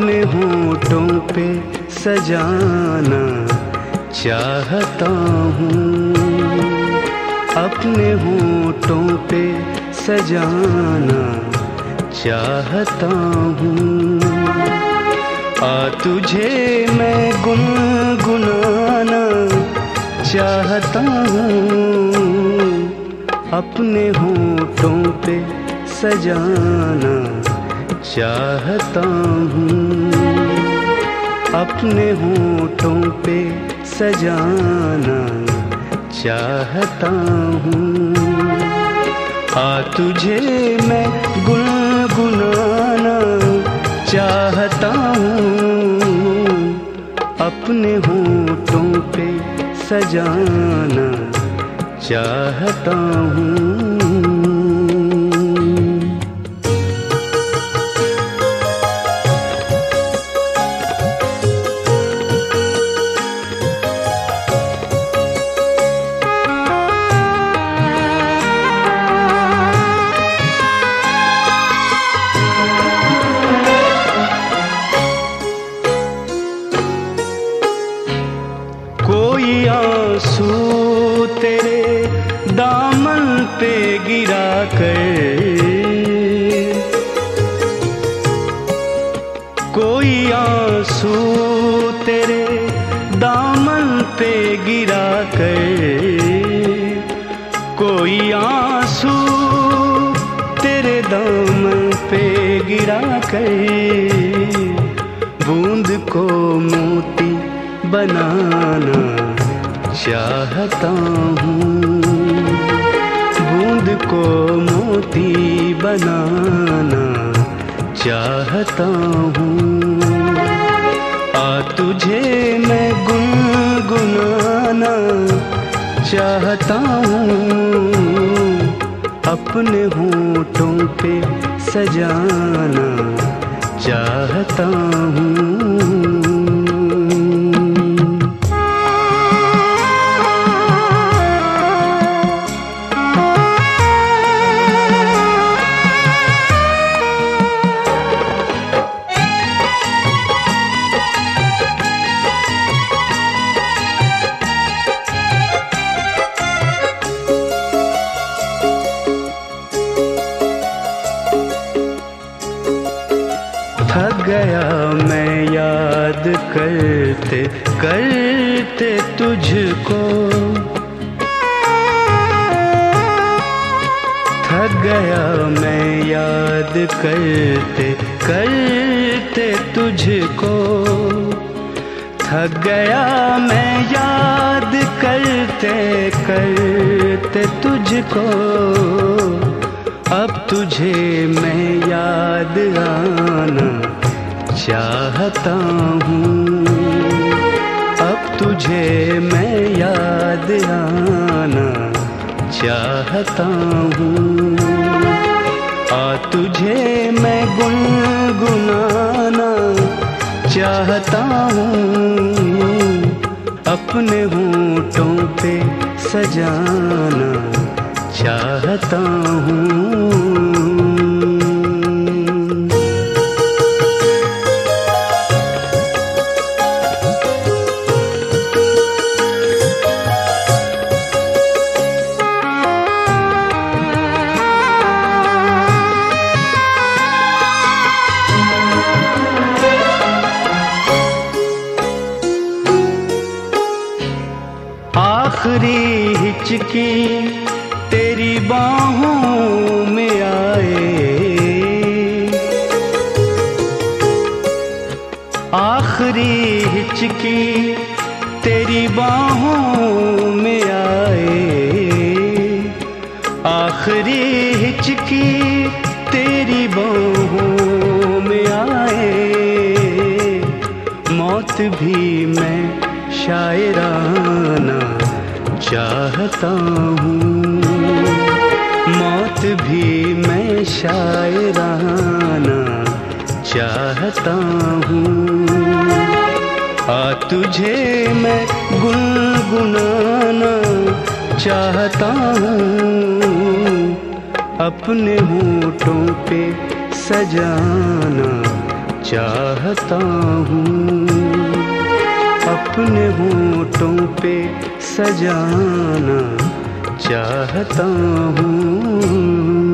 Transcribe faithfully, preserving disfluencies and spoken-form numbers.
अपने होठों पे सजाना चाहता हूँ, अपने होठों पे सजाना चाहता हूँ। आ तुझे मैं गुनगुनाना चाहता हूँ, अपने होठों पे सजाना चाहता हूँ, अपने होठों पे सजाना चाहता हूँ। आ तुझे मैं गुनगुनाना चाहता हूँ, अपने होठों पे सजाना चाहता हूँ। कोई आंसू तेरे दामन पे गिरा कर, कोई आंसू तेरे दामन पे गिरा कर, कोई आंसू तेरे दामन पे गिरा कर, बूंद को मोती बनाना चाहता हूँ, बूंद को मोती बनाना चाहता हूँ। आ तुझे मैं गुनगुनाना चाहता हूँ, अपने होठों पे सजाना चाहता हूँ। थक गया मैं याद करते करते तुझको, थक गया मैं याद करते करते तुझको, थक गया मैं याद करते करते तुझको। अब तुझे मैं याद आना चाहता हूँ, अब तुझे मैं याद आना चाहता हूँ। आ तुझे मैं गुनगुनाना चाहता हूँ, अपने होठों पे सजाना चाहता हूँ। आखिरी हिचकी तेरी बाहों में आए, आखिरी हिचकी तेरी बाहों में आए, आखिरी हिचकी तेरी बाहों में आए। मौत भी मैं शायराना चाहता हूँ, मौत भी मैं शायराना चाहता हूँ। आ तुझे मैं गुनगुनाना चाहता हूँ, अपने होठों पे सजाना चाहता हूँ, अपने होठों पे सजाना चाहता हूँ।